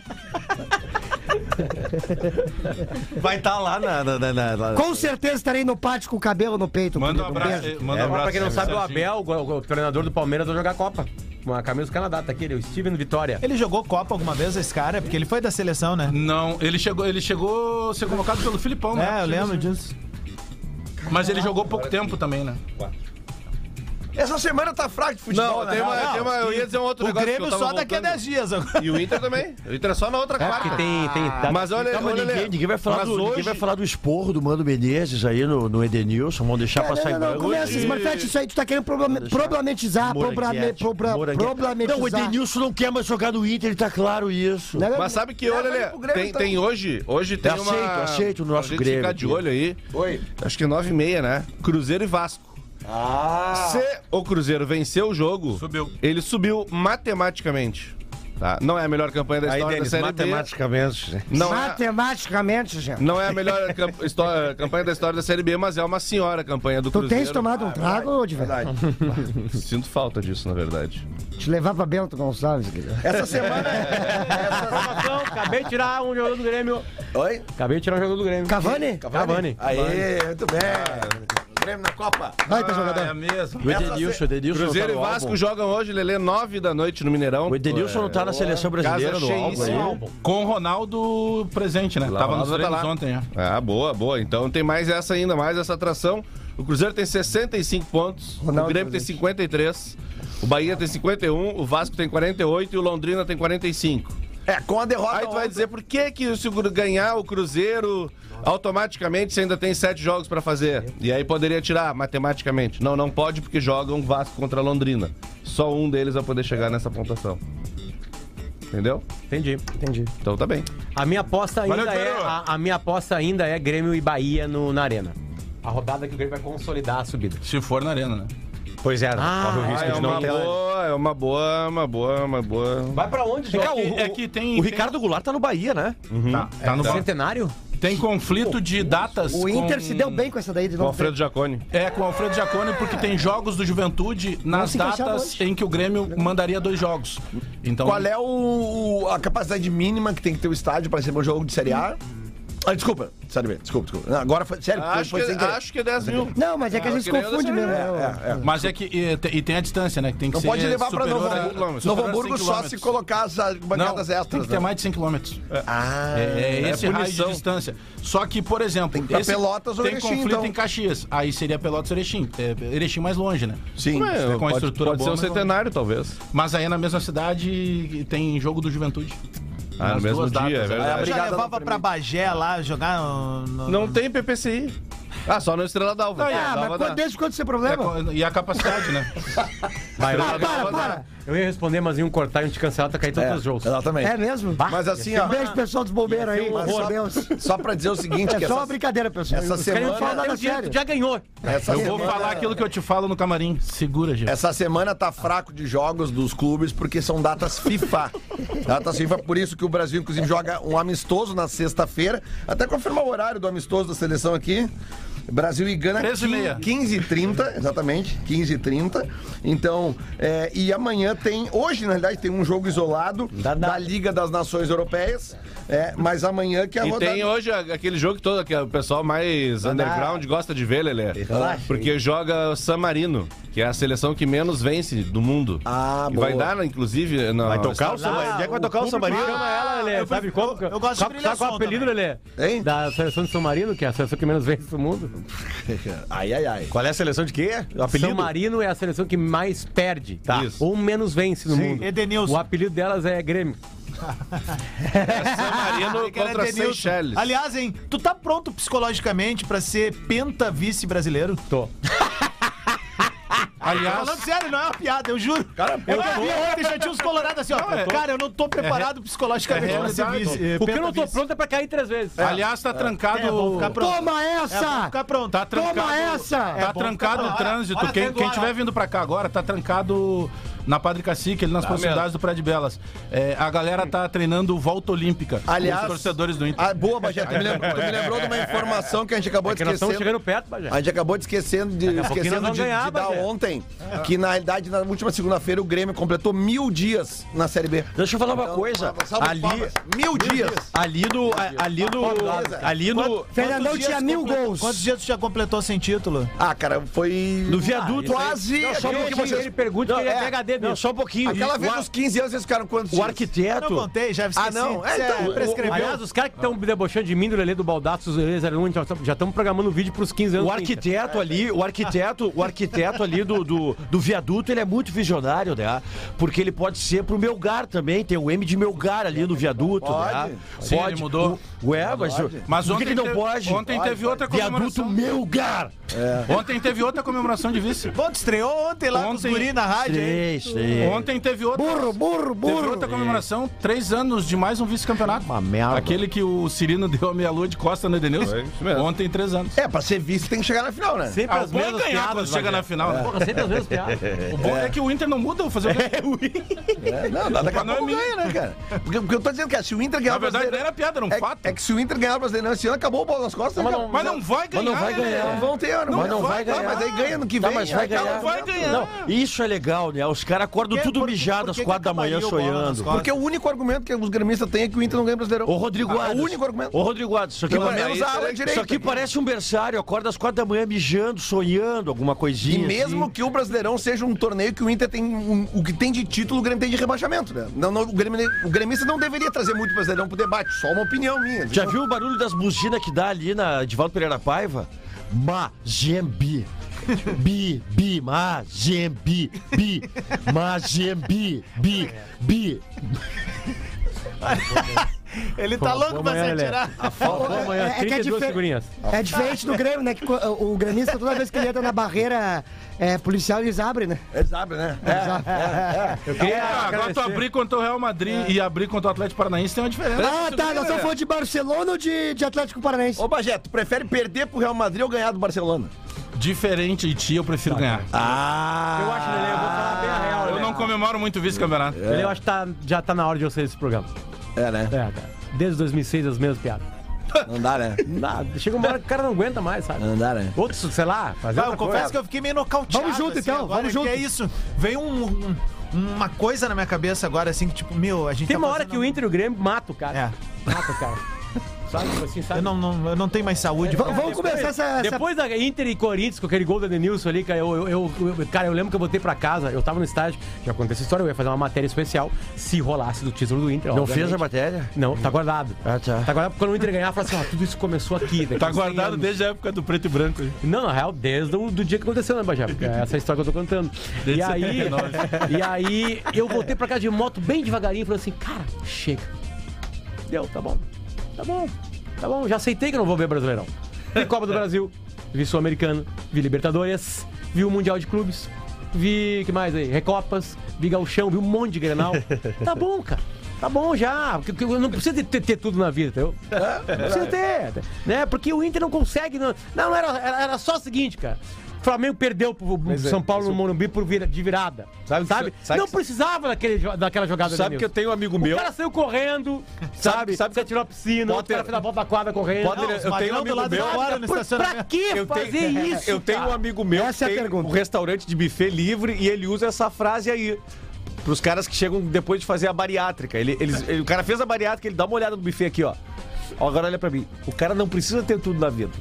Vai estar lá na... na, na, na- na- Com certeza estarei no pátio com o cabelo no peito. Manda um querido. abraço. beijo. Manda É, um abraço. pra quem não sabe, o Serginho. Abel, o, o treinador do Palmeiras, vai jogar a Copa. Uma camisa do Canadá, tá aqui, ele, o Steven Vitória. Ele jogou Copa alguma vez, esse cara? Porque ele foi da seleção, né? Não, ele chegou, ele chegou a ser convocado pelo Filipão, né? É, eu lembro disso. Mas ele jogou pouco tempo também, né? Essa semana tá fraco de futebol, Não, tem uma, né? tem uma, eu ia dizer um outro O negócio Grêmio que eu tava só daqui a voltando. dez dias agora. E o Inter também. O Inter é só na outra É, quarta. porque tem... tem tá- Mas olha, Calma, olha ninguém, Lelê, ninguém, vai falar mas do, ninguém hoje- vai falar do esporro do Mano Menezes aí no, no Edenilson. Vamos deixar passar em Não, não, não, branco. começa, Smurfette, isso aí tu tá querendo problem- problematizar, problema- Moranguete, problema- Moranguete. problematizar. Não, o Edenilson não quer mais jogar no Inter, ele tá claro isso. Não é- Mas sabe que, olha, Leva ele Lelê, pro Grêmio, tem, então. tem hoje, hoje tem Aceito, uma... aceito o nosso a gente Grêmio ficar de aqui. olho aí. Oi. Acho que nove e meia, né? Cruzeiro e Vasco. Ah. Se o Cruzeiro venceu o jogo, Subiu. ele subiu matematicamente. Tá? Não é a melhor campanha da Aí, história Denis, da Série B. matematicamente... Não é, Matematicamente, gente. não é a melhor cam- histó- campanha da história da Série B, mas é uma senhora campanha do Tu Cruzeiro. tens tomado um trago, de verdade? Sinto falta disso, na verdade. Te levar pra Bento Gonçalves, querido. Essa semana. Informação, acabei de tirar um jogador do Grêmio. Oi? Acabei de tirar um jogador do Grêmio. Cavani? Cavani. Aê, muito bem. Grêmio na Copa. Vai ter Ah, jogador. é mesmo. O Edenilson, o Edenilson Cruzeiro e não tá no Vasco álbum. jogam hoje, Lelê, nove da noite no Mineirão. O Edenilson não tá na seleção brasileira casa no álbum cheíssima. aí. Com o Ronaldo presente, né? Lá, Tava o nos Ronaldo tá treinos lá. ontem, é. Ah, boa, boa. Então tem mais essa ainda, mais essa atração. O Cruzeiro tem sessenta e cinco pontos, Ronaldo o Grêmio tem presente. cinquenta e três. O Bahia tem cinquenta e um, o Vasco tem quarenta e oito e o Londrina tem quarenta e cinco. É, com a derrota... Aí tu vai dizer por que que se ganhar o Cruzeiro, automaticamente você ainda tem sete jogos pra fazer. E aí poderia tirar matematicamente. Não, não pode porque jogam Vasco contra a Londrina. Só um deles vai poder chegar nessa pontuação. Entendeu? Entendi. Entendi. Então tá bem. A minha aposta ainda Valeu, é Pedro. a, a minha aposta ainda é Grêmio e Bahia no, na Arena. A rodada que o Grêmio vai consolidar a subida. Se for na arena, né? Pois é, Ah, corre o risco Ah, é de não uma ter... boa, é uma boa, uma boa, uma boa. Vai pra onde, Vem cá, João? o, É que tem- o Ricardo Goulart tá no Bahia, né? Tá, tá no Centenário? Tem conflito de datas. O Inter com- se deu bem com essa daí de Com o novo. Alfredo Jaconi. É, com o Alfredo Jaconi, porque tem jogos do Juventude nas se encaixar datas hoje. em que o Grêmio mandaria dois jogos. Então, Qual é o, o- a capacidade mínima que tem que ter o estádio pra ser um jogo de Série A? Ah, desculpa, Série B, desculpa, desculpa. Não, agora foi, sério, foi, Acho foi que, sem querer. acho que é dez mil. Não, mas é que a Ah, gente eu queria confunde essa- mesmo. É, né? é, é. Mas é que e, te- e tem a distância, né? Que tem que Não ser pode levar pra superior Novo a- Hamburgo. superior Novo a Hamburgo cem só se quilômetros. colocar as Não, bancadas tem extras. que ter né? mais de cem quilômetros. Ah, É, é esse é raio punição. de distância. Só que, por exemplo, Tem que ir pra esse- Pelotas ou tem Erechim, conflito então. em Caxias. Aí seria Pelotas ou Erechim. É, Erechim mais longe, né? sim. Ué, com a pode, estrutura pode boa, ser o mas não- Centenário, talvez. Mas aí é na mesma cidade tem jogo do Juventude. Ah, no Nas mesmo duas dia, datas, é né? verdade. a Já brigada levava não pra permite. Bagé lá jogar no... no- Não tem P P C I. Ah, só no Estrela d'Alva. Ah, Dava mas dar. quando, desde quando isso é É, problema? co- e a capacidade, né? Vai, eu, Ah, para, para. eu ia responder, mas iam cortar e iam te cancelar, tá caindo todos É, os jogos. exatamente. É mesmo? Mas assim, ó, Beijo, pessoal dos bombeiros aí, mas por só, Deus. só pra dizer o seguinte, que É só uma essa, brincadeira, pessoal. essa Os caras não semana- falam nada Tem o dinheiro, sério. tu já ganhou. essa Eu vou semana- falar aquilo que eu te falo no camarim. Segura, gente. Essa semana tá fraco de jogos dos clubes porque são datas FIFA. Datas FIFA, por isso que o Brasil, inclusive, joga um amistoso na sexta-feira. Até confirmar o horário do amistoso da seleção aqui. Brasil e Gana, treze e meia. quinze e trinta, exatamente, quinze e trinta. Então, é, e amanhã tem, hoje na realidade tem um jogo isolado da Liga das Nações Europeias, é, mas amanhã que é a E rodada... tem hoje a- aquele jogo todo que o pessoal mais underground gosta de ver, Lelê. Porque joga o San Marino, que é a seleção que menos vence do mundo. Ah, e boa. vai dar, inclusive... No, Vai tocar o São Marino? Onde é que vai tocar o São Marino? Chama ela, Lelê. eu Sabe prefiro- como? eu- eu gosto de Sabe, sabe qual é o brilhação apelido, também. Lelê? Hein? Da seleção de São Marino, que é a seleção que menos vence do mundo. Ai, ai, ai. Qual é a seleção de quê? O apelido? São Marino é a seleção que mais perde. Tá. Isso. Ou menos vence no mundo. Edenilson. O apelido delas é Grêmio. É San Marino Que era contra Edenilson. Seychelles. Aliás, hein, tu tá pronto psicologicamente pra ser penta vice brasileiro? Tô. Aliás, Falando sério, não é uma piada, eu juro. Cara, eu vi ontem, já tinha uns colorados assim, ó. é. Cara, eu não tô preparado psicologicamente é pra ser realidade. vice. eh, Porque eu penta não tô vice. pronto é pra cair três vezes. aliás, tá trancado. É, vamos ficar pronto. Toma É, vamos essa! ficar pronto. Tá trancado. Toma essa! Tá É bom trancado ficar o pronto. trânsito. Olha, quem, olha quem agora. tiver vindo pra cá agora, tá trancado na Padre Cacique, ali nas proximidades do Prédio Belas. É, a galera tá treinando volta olímpica. Aliás, os torcedores do Inter. Ah, boa, Bagé, tu me, lembrou, tu me lembrou de uma informação que a gente acabou É de que nós estamos esquecer. chegando perto, Bajé. A gente acabou de esquecendo de, Daqui a pouquinho esquecendo nós de, vamos ganhar, de dar Bagé. ontem, que na realidade, na última segunda-feira, o Grêmio completou mil dias na Série B. Deixa eu falar uma coisa. Salve de Ali, palmas. Mil dias. ali no. a- Ali no. Ali no. Fernandão Quantos tinha dias mil completou- gols. Quantos dias tu já completou sem título? Ah, cara, foi... No viaduto. quase... Não, só um aquele- pouquinho. Ele pergunta Não, que ele é é, P H D Não, nisso. só um pouquinho. Aquela E vez o, dos quinze anos, vocês ficaram quantos o dias? Eu não arquiteto. contei, já esqueci. Ah, não? É, Isso então, prescreveu. Aliás, os caras que estão debochando de mim, do Lelê, do Baldaço, dos Lelê zero um, já estamos programando um vídeo pros quinze anos. O do Inter. arquiteto ali, o arquiteto, o arquiteto ali do, do, do viaduto, ele é muito visionário, né? Porque ele pode ser pro Melgar também, tem o M de Melgar ali no viaduto, Pode. né? Sim, ele mudou. O- Ué, mas, Mas por que, ontem que não teve- pode? ontem teve outra Viaduto comemoração. Melgar. Ontem teve outra comemoração de vice. Bom, tu estreou ontem lá com os Ontem- guri na rádio, hein? Três, três. Ontem teve outra. Burro, burro, Teve burro. outra comemoração, três anos de mais um vice-campeonato. Uma merda. Aquele que o Cirino deu a meia-lua de costa no Edenilson. Foi isso mesmo. Ontem, três anos. É, pra ser vice tem que chegar na final, né? Sempre Ah, as o bom é mesmas ganhar piadas, quando chega Bajé. na final, né? Porra, sempre as mesmas piadas. O bom é que o Inter não muda, vou fazer o quê? É, não, daqui a Mas não é pouco minha. ganha, né, cara? Porque, porque eu tô dizendo que se o Inter ganhar Na o verdade, não Brasileirão... era piada, era um é, fato. é que se o Inter ganhar o Brasileirão esse ano, acabou o bola nas costas. Mas cara. não- Mas não vai ganhar. Mas não vai né? ganhar. Não vão ter ano. Mas não vai ganhar. Tá, mas aí ganha no que Tá, vem. mas vai aí acaba ganhar. o Vai campeonato. ganhar. Não, isso é legal, né? Os caras acordam Por- tudo por- mijado por às que que quatro da manhã acabaria o bola nas sonhando. costas? Porque o único argumento que os gremistas têm é que o Inter não ganha o Brasileirão. Ô, Rodrigo Ah, Adams. o único argumento. Ô, Rodrigo Adams, isso aqui, Pelo pare- menos a ala direita. isso aqui parece um berçário. Acorda às quatro da manhã mijando, sonhando, alguma E coisinha. mesmo assim. que o Brasileirão seja um torneio que o Inter tem um- o que tem de título, o Grêmio tem de rebaixamento, né? Não, não, o, Grêmio, o gremista não deveria trazer muito Brasileirão pro debate, só uma opinião minha. Já viu o barulho das buzinas que dá ali na Edivaldo Pereira Paiva? Majembi. Bi, bi, Majembi, bi, Majembi, bi, bi. Ele tá louco pra se atirar. Faltou amanhã É- é que é trinta e duas difer- figurinhas. É diferente do Grêmio, né? Que co- o gremista, toda vez que ele entra na barreira é, policial, eles abrem, né? Eles abrem, né? Eu queria Ah, agora tu abrir contra o Real Madrid e abrir contra o Atlético Paranaense tem uma diferença. Ah, tá. Nós estamos falando de Barcelona ou de, de Atlético Paranaense? Ô, Bagé, tu prefere perder pro Real Madrid ou ganhar do Barcelona? Diferente de ti, eu prefiro ganhar. Ah! Eu acho, Lelê, eu vou falar bem a real. Eu Lelê. não comemoro muito o vice-campeonato. Lelê, eu acho que tá, já tá na hora de eu sair desse programa. É, né? É, cara. Desde dois mil e seis, as mesmas piadas. Não dá, né? Nada. Chega uma hora que o cara não aguenta mais, sabe? Não dá, né? Outros, sei lá, fazer Ah, eu outra confesso coisa. que eu fiquei meio nocauteado. Vamos junto, assim, então, agora, vamos que junto. é isso. Veio um, um- uma coisa na minha cabeça agora, assim, que tipo, meu, a gente Tem tá uma hora fazendo- que o Inter e o Grêmio mata o cara. É. Mata o cara. Sabe, tipo assim, sabe? Eu não, não, eu não tenho mais saúde. V- pra- vamos começar essa. essa... Depois da Inter e Corinthians, com aquele gol da Denilson ali, cara, eu, eu, eu- cara, eu lembro que eu voltei pra casa, eu tava no estádio, já aconteceu essa história, eu ia fazer uma matéria especial se rolasse do título do Inter. Não obviamente. fez a matéria? Não, tá guardado. Ah, tá. Tá guardado porque quando o Inter ganhar, fala assim, ó, tudo isso começou aqui. daqui Tá uns cem guardado anos. desde a época do preto e branco. Não, na real, desde o do dia que aconteceu, né, Bajé? Porque é essa história que eu tô contando. Desde E aí, setenta e nove. e aí, eu voltei pra casa de moto bem devagarinho e falei assim, cara, chega. Deu, tá bom. Tá bom. Tá bom, já aceitei que eu não vou ver Brasileirão. Vi Copa do Brasil, vi Sul-Americano, vi Libertadores, vi o Mundial de Clubes, vi, que mais aí? Recopas, vi Gauchão, vi um monte de Grenal. Tá bom, cara. Tá bom já, porque porque eu não precisa ter, ter tudo na vida, entendeu? Não precisa ter, né? Porque o Inter não consegue. Não, não era, era, era só o seguinte, cara. O Flamengo perdeu pro São Paulo no Morumbi por vira, de virada. Sabe Sabe? que- sabe não que- precisava daquele, jo- daquela jogada Sabe que eu tenho um amigo meu. O cara saiu correndo, sabe? sabe Você que- tirou a piscina, o Potter- cara fez a volta da quadra correndo. Potter- Não, eu tenho um magrão do amigo lado de meu. fora no por- pra estacionamento. que Eu fazer tenho, isso? eu tenho um cara? amigo meu Essa é a que tem pergunta. um restaurante de buffet livre e ele usa essa frase aí. Pros caras que chegam depois de fazer a bariátrica. Ele, eles, ele- o cara fez a bariátrica, ele dá uma olhada no buffet aqui, ó. Ó, agora olha pra mim. O cara não precisa ter tudo na vida.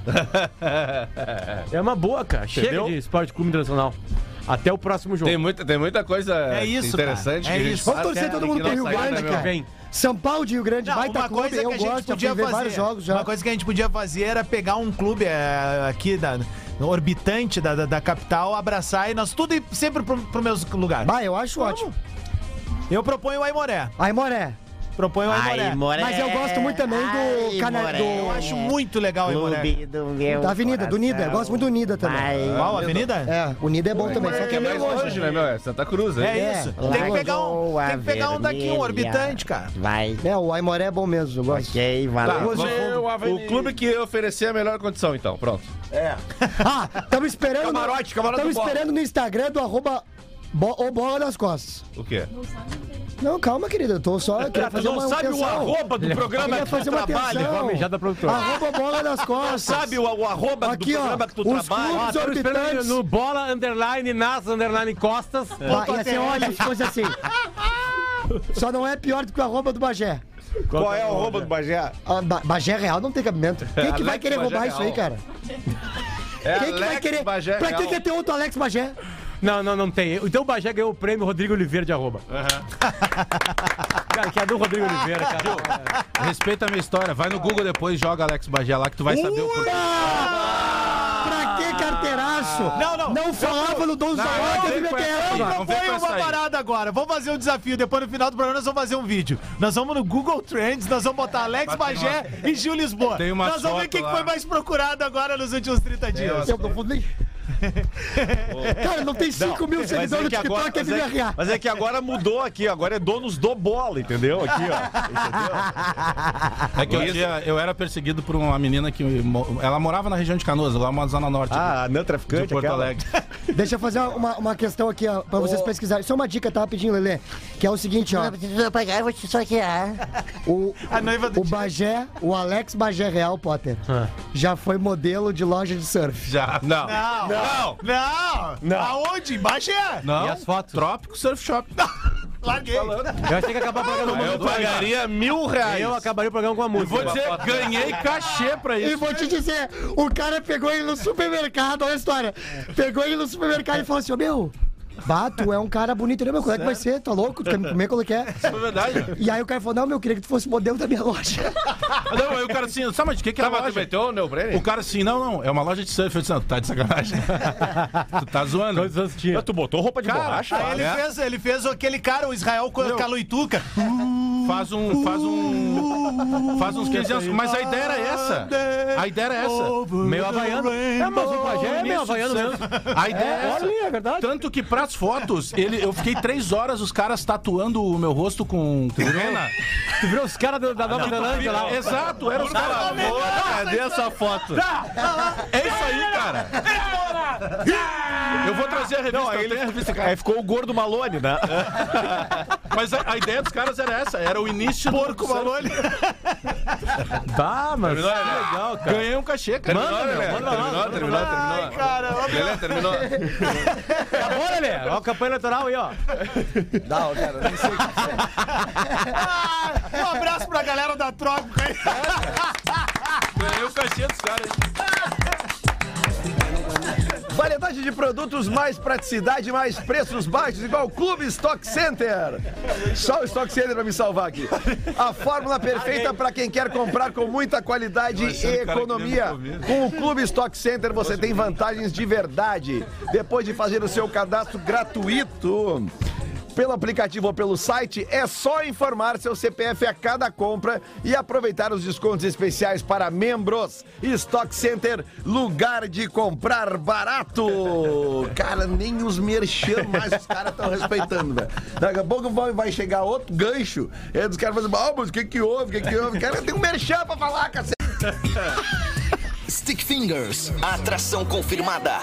É uma boa, cara. Chega Entendeu? de esporte clube internacional. Até o próximo jogo. Tem muita, tem muita coisa É isso, interessante cara. É que a gente isso. Vamos faz torcer que todo mundo não pro Rio sai, né, Grande, meu? cara. Vem. São Paulo de Rio Grande, Não, vai uma estar clube, coisa que eu a gente gosto, já podia fui ver fazer, vários jogos já. uma coisa que a gente podia fazer era pegar um clube é, aqui da orbitante da, da, da capital, abraçar e nós tudo ir sempre pro, pro mesmo lugar. Bah, eu acho ótimo. Eu proponho o Aimoré. Aí, Moré. Proponho o Aimoré. Mas eu gosto muito também do Cana... Eu do... acho muito legal o Aimoré. Da Avenida, do Nida. Eu gosto muito do Nida também. Qual, Avenida? É, o Nida é bom também, só que É é meio mais longe, longe. né, meu? É Santa Cruz, É, hein? isso. É, Tem que lá pegar um, tem que pegar um daqui, um orbitante, cara. Vai. É, o Aimoré é bom mesmo, eu gosto. Ok, Tá, valeu. vamos- o clube que oferecer a melhor condição, então. Pronto. Ah, estamos esperando... Camarote, camarote Estamos do Bola. esperando no Instagram do arroba bo, o Bola nas Costas. O quê? Não, calma, querida, eu tô só... queria fazer não uma sabe o atenção. arroba do programa Queria que fazer tu uma trabalha. atenção. Igual a mijada da produtora. Arroba Bola nas Costas. Sabe o, o arroba Aqui, do ó, programa que tu os trabalha? clubes Estamos esperando orbitantes... no bola, underline, nas, underline, costas. Ah, ia ser ótimo se fosse assim. Só não é pior do que o arroba do Bagé. Qual é o arroba do Bagé? Ah, Ba- Bagé Real não tem cabimento. Quem que vai Alex querer Bagé roubar isso aí, Real. cara? É Quem que vai Alex querer? Bagé Pra que Real. quer ter outro Alex Bagé? Não, não, não tem. Então o Bagé ganhou o prêmio Rodrigo Oliveira de arroba. Cara, que é do Rodrigo Oliveira, cara. Respeita a minha história. Vai no Google depois, joga Alex Bagé lá que tu vai saber o porquê. Pra que carteiraço? Não, não. Não falava no Dons da Não, Ordem, não teve vem com essa meter. aí. Eu Vamos ver proponho com essa uma aí. parada agora. Vamos fazer um desafio. Depois, no final do programa, nós vamos fazer um vídeo. Nós vamos no Google Trends, nós vamos botar Alex Bagé e Gil Lisboa. Tem uma Nós vamos ver foto quem que lá. foi mais procurado agora nos últimos trinta dias. Eu não vou nem... Cara, não tem cinco mil seguidores no TikTok, é mas, é, Viva Real. mas é que agora mudou aqui, agora é donos do bola, entendeu? Aqui, ó. É que eu, tinha- eu era perseguido por uma menina que mo- ela morava na região de Canoas, lá uma zona norte Ah, a não de traficante, Porto aquela. Alegre. Deixa eu fazer uma, uma questão aqui, ó, pra vocês pesquisarem. Só uma dica, tá? Rapidinho, Lelê. Que é o seguinte, ó. Não precisa pagar, eu vou te sortear. O, A noiva do o Bagé, o Alex Bagé Real, Potter, Ah. já foi modelo de loja de surf. Já. Não. Não, não, não. Não. Aonde? Em Bagé? Não. E as fotos? Trópico Surf Shop. Larguei. Eu achei que acabar o programa com Eu música. pagaria mil reais. Eu acabaria o programa com a música. Vou dizer, ganhei cachê pra E isso. vou te dizer, o cara pegou ele no supermercado, olha a história. Pegou ele no supermercado e falou assim, ô meu, Bah, tu é um cara bonito, né, meu? Qual é que vai ser? Tá louco? Tu quer me comer? Qual é que é? Isso é verdade. E aí o cara falou, não, meu, eu queria que tu fosse modelo da minha loja. Não, aí o cara assim, sabe mas de que que é a Tá, mas tu loja? meteu o neoprene? O cara assim, não, não, é uma loja de surf. Eu disse, não, tu tá de sacanagem. Tu tá zoando. Quantos anos tinha? Tu botou roupa de Cara, borracha? Aí ele É. fez, ele fez aquele cara, o Israel com a Caluituca. Faz um, faz um, faz uns quinze anos, mas a ideia era essa. A ideia era essa. Meio havaiano. É, mas o Pajé é meio havaiano mesmo. A ideia é essa. Olha, é verdade. Tanto que pras fotos, ele, eu fiquei três horas os caras tatuando o meu rosto com pena. Tu viu os caras da Nova Zelândia lá? Exato, era os caras. Cadê essa foto? É isso aí, cara. Eu vou trazer a revista. Não, aí eu ele tenho a revista, cara. aí ficou o gordo Malone, né? Mas a, a ideia dos caras era essa, era o início do... Porco Malone. Tá, mas que legal, cara. Ganhei um cachê, cara. Terminou, Manda, Lelê? meu, manda lá. Terminou, terminou, Ai, terminou. cara. Lelê, terminou. Acabou, Lelê. Olha a campanha eleitoral aí, ó. Não, cara, nem sei o que Ah, um abraço pra galera da Troca. Ganhei o cachê dos caras. Variedade de produtos, mais praticidade, mais preços baixos, igual o Clube Stock Center. Só o Stock Center pra me salvar aqui. A fórmula perfeita para quem quer comprar com muita qualidade e economia. Com o Clube Stock Center você tem vantagens de verdade. Depois de fazer o seu cadastro gratuito pelo aplicativo ou pelo site, é só informar seu C P F a cada compra e aproveitar os descontos especiais para membros. Stock Center, lugar de comprar barato. Cara, nem os merchan mais os caras estão respeitando, velho. Daqui a pouco vai vai chegar outro gancho, e aí os caras vão dizer, ah, mas o que que houve, o que que houve? Cara, tem um merchan pra falar, cacete. Stick Fingers, a atração confirmada.